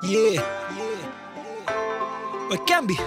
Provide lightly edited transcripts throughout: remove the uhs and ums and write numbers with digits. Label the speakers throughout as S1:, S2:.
S1: Yeah, it can be.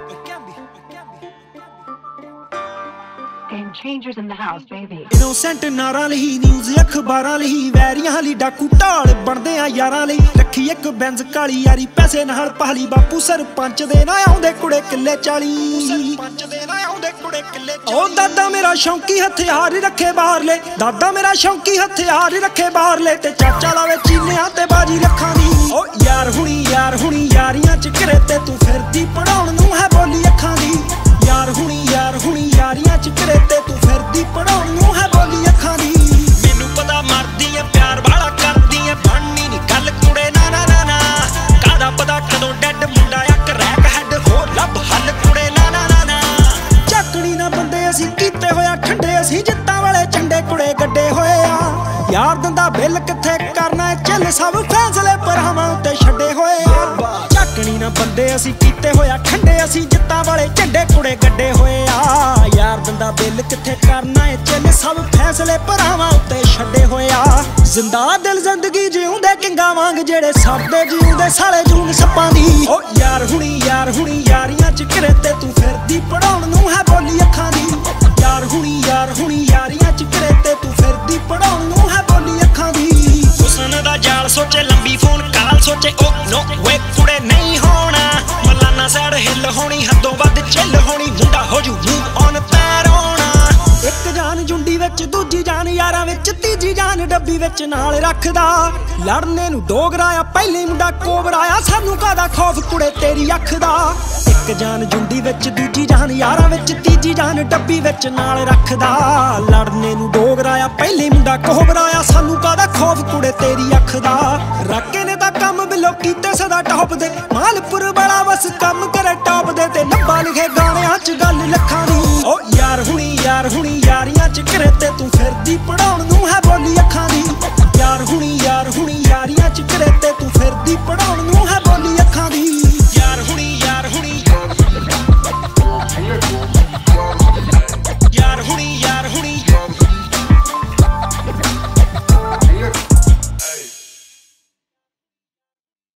S2: Game changers in the house, baby.
S1: Innocent ਨਾਰਾਂ ਲਈ news ਅਖਬਾਰਾਂ ਲਈ ਵੈਰੀਆਂ ਲਈ ਡਾਕੂ ਢਾਲ ਬਣਦੇ ਆ ਯਾਰਾਂ ਲਈ ਰੱਖੀ ਇੱਕ ਬੈਂਜ਼ ਕਾਲੀ ਯਾਰੀ ਪੈਸੇ ਨਾਲ ਪਹਾਲੀ ਬਾਪੂ ਸਰਪੰਚ ਦੇ ਨਾ ਆਉਂਦੇ ਕੁੜੇ ਕਿੱਲੇ 40 ਸਰਪੰਚ ਦੇ ਨਾ ਆਉਂਦੇ ਕੁੜੇ ਕਿੱਲੇ 40 ਉਹ ਦਾਦਾ ਮੇਰਾ ਸ਼ੌਂਕੀ ਹਥਿਆਰ ਰੱਖੇ ਬਾਹਰਲੇ ਦਾਦਾ ਮੇਰਾ ਸ਼ੌਂਕੀ ਹਥਿਆਰ ਰੱਖੇ ਬਾਹਰਲੇ ਤੇ ਚਾਚਾ ਲਾਵੇ ਚੀਨਿਆਂ ਤੇ ਬਾਜੀ ਰੱਖਾਂ ਦੀ ਉਹ ਯਾਰ ਹੁਣੀ ਯਾਰੀਆਂ ਚ ਘਰੇ ਤੇ ਤੂੰ ਫਿਰਦੀ ਪੜਾਉਣ ਨੂੰ ਹੈ ਬੋਲੀ ਅੱਖਾਂ ਦੀ ਯਾਰ ਹੁਣੀ ਯਾਰੀਆਂ ਚ ਘਰੇ ਤੇ ਤੂੰ ਫਿਰਦੀ ਪੜਾਉਣ ਨੂੰ ਹੈ ਬੋਲੀ ਅੱਖਾਂ ਦੀ ਮੈਨੂੰ ਪਤਾ ਮਰਦੀ ਐ ਪਿਆਰ ਵਾਲਾ ਕਰਦੀ ਐ ਬਣਨੀ ਨੀ ਗੱਲ ਕੁੜੇ ਨਾ ਨਾ ਨਾ ਨਾ ਕਾਹਦਾ ਪਤਾ ਕਦੋਂ ਡੈਡ ਮੁੰਡਾ ਆ ਕਰੈਕ ਹੈਡ ਹੋ ਲੱਭ ਹੱਲ ਕੁੜੇ ਨਾ ਨਾ ਨਾ ਨਾ ਚੱਕਣੀ ਨਾ ਬੰਦੇ ਅਸੀਂ ਕੀਤੇ ਹੋਇਆ ਠੰਡੇ ਅਸੀਂ ਜਿੱਤਾਂ ਵਾਲੇ ਝੰਡੇ ਕੁੜੇ ਗੱਡੇ ਹੋਏ ਆ ਯਾਰ ਦੰਦਾ ਬਿੱਲ ਕਿੱਥੇ ਕਰਨਾ ਚੱਲ ਸਭ ਫੈਸਲੇ ਪਰਾਵਾਂ ਉੱਤੇ ਛੱਡੇ ਹੋਏ ਆ ਚੱਕਣੀ ਨਾ ਬੰਦੇ ਅਸੀਂ ਕੀਤੇ ਹੋਇਆ ਠੰਡੇ ਅਸੀਂ ਜਿੱਤਾਂ ਵਾਲੇ ਝੰਡੇ ਕੁੜੇ ਗੱਡੇ ਹੋਏ ਆ ਯਾਰ ਦੰਦਾ ਬਿੱਲ ਕਿੱਥੇ ਕਰਨਾ ਏ ਚੱਲ ਸਭ ਫੈਸਲੇ ਪਰਾਵਾਂ ਉੱਤੇ ਛੱਡੇ ਹੋਏ ਆ ਜ਼ਿੰਦਾ ਦਿਲ ਜ਼ਿੰਦਗੀ ਜਿਉਂਦੇ ਕਿੰਗਾ ਵਾਂਗ ਜਿਹੜੇ ਸਭ ਦੇ ਜਿਉਂਦੇ ਸਾਲੇ ਜੂਨ ਸੱਪਾਂ ਦੀ ਓ ਯਾਰ ਹੁਣੀ ਯਾਰੀਆਂ ਚ ਘਰੇ ਤੇ ਤੂੰ ਫਿਰਦੀ ਪੜਾਉਣ ਨੂੰ ਹੈ ਬੋਲੀ ਅੱਖਾਂ ਦੀ ਯਾਰ ਹੁਣੀ ਯਾਰੀਆਂ ਚ ਘਰੇ ਤੇ ਤੂੰ ਫਿਰਦੀ ਪੜਾਉਣ ਨੂੰ ਹੈ ਬੋਲੀ ਅੱਖਾਂ ਦੀ ਹੁਸਨ ਦਾ ਜਾਲ ਸੋਚੇ ਲੰਬੀ ਫੋਨ ਕਾਲ ਸੋਚੇ ਓ ਨੋ ਵੇ ਕੁੜੇ ਨਹੀਂ ਹੋਣਾ ਮਲਾਨਾ ਸਾਈਡ ਹਿੱਲ ਹੋਣੀ ਹੱਦੋਂ ਵੱਧ ਚਿੱਲ ਹੋਣੀ ਮੁੰਡਾ ਹੋ ਜੂ ਮੂਵ ਔਨ ਤੈਰੋਣਾ ਇੱਕ ਜਾਨ ਜੁੰਡੀ ਵਿੱਚ ਦੂਜੀ ਜਾਨ ਯਾਰਾਂ ਵਿੱਚ ਤੀਜੀ ਜਾਨ ਡੱਬੀ ਵਿੱਚ ਨਾਲ ਰੱਖਦਾ ਲੜਨੇ ਨੂੰ ਡੋਗਰਾ ਆ ਪਹਿਲੇ ਮੁੰਡਾ ਕੋਬਰਾ ਆ ਸਾਨੂੰ ਕਾਹਦਾ ਖੌਫ ਕੁੜੇ ਤੇਰੀ ਅੱਖ ਦਾ ਇੱਕ ਜਾਨ ਜੁੰਡੀ ਵਿੱਚ ਦੂਜੀ ਜਾਨ ਯਾਰਾਂ ਵਿੱਚ ਤੀਜੀ ਜਾਨ ਡੱਬੀ ਵਿੱਚ ਨਾਲ ਰੱਖਦਾ ਲੜਨੇ ਨੂੰ ਡੋਗਰਾ ਆ ਪਹਿਲੇ ਮੁੰਡਾ ਕੋਬਰਾ ਆ ਸਾਨੂੰ ਕਾਹਦਾ ਖੌਫ ਕੁੜੇ ਤੇਰੀ ਅੱਖ ਦਾ ਰਾਕੇ ਨੇ ਤਾਂ ਕੰਮ ਬਿਲੋ ਕੀਤੇ ਸਦਾ ਟੌਪ ਦੇ ਮਾਲਪੁਰ ਵਾਲਾ ਬਸ ਕੰਮ ਕਰੇ ਟੌਪ ਦੇ ਤੇ ਨੱਬਾ ਲਿਖੇ ਗਾਣਿਆਂ ਚ ਗੱਲ ਲੱਖਾਂ ਦੀ ਓ ਯਾਰ ਹੁਣੀ ਯਾਰੀਆਂ ਚ ਘਰੇ ਤੇ ਤੂੰ ਫਿਰਦੀ ਪੜਾ